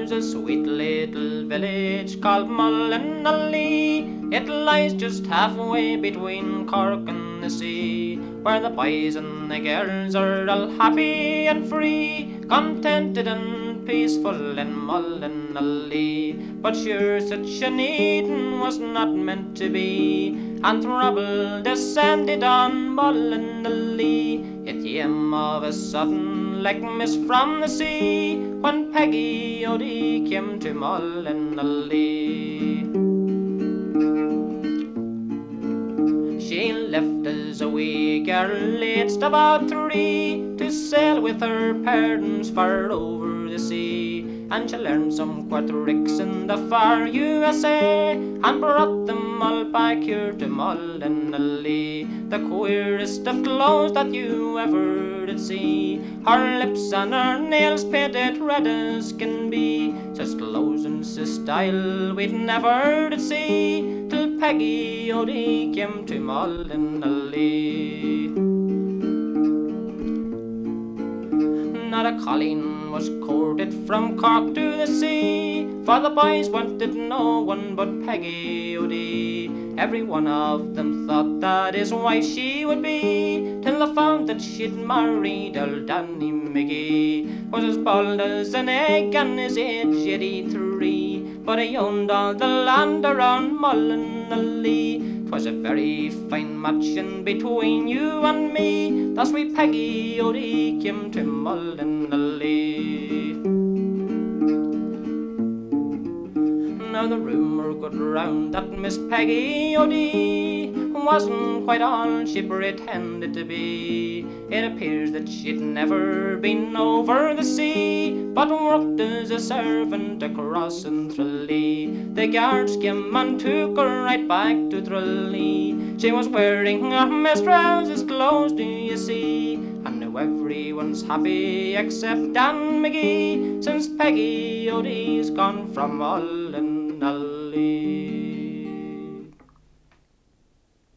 There's a sweet little village called Mullinally. It lies just halfway between Cork and the sea, where the boys and the girls are all happy and free, contented and peaceful in Mullinally. But sure such an Eden was not meant to be, and trouble descended on Mullinally. It came of a sudden like mist from the sea, when Peggy O'Dea came to Mullinally. She left as a wee girl, aged about 3, to sail with her parents far over the sea. And she learned some tricks in the far USA, and brought them all back here to Mullinally. The queerest of clothes that you ever did see, her lips and her nails painted red as can be. Such clothes and such style we'd never did see, till Peggy O'Dea came to Mullinally. Not a colleen was courted from Cork to the sea, for the boys wanted no one but Peggy O'Dea. Every one of them thought that his wife she would be, till they found that she'd married old Danny McGee. Was as bald as an egg and his age 83, but he owned all the land around Mullinally. 'Twas a very fine match in between you and me, thus we Peggy O'Dea came to Mullinally. Now the rumour got round that Miss Peggy O'Dea wasn't quite all she pretended to be. It appears that she'd never been over the sea, but worked as a servant across in Tralee. The guards came and took her right back to Tralee. She was wearing her mistress's clothes, do you see? And now everyone's happy except Dan McGee, since Peggy O'Dea's gone from Mullinally.